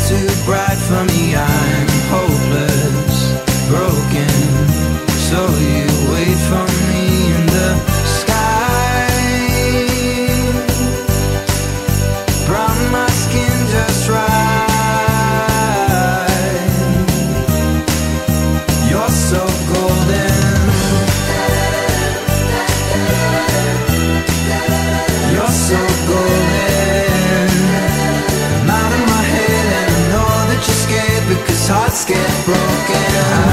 too bright for me. I'm hopeless, broken, so you wait for me in the sky. Brown my skin just right. You're so golden. You're so golden. I'm out of my head and I know that you're scared, because hearts get broken.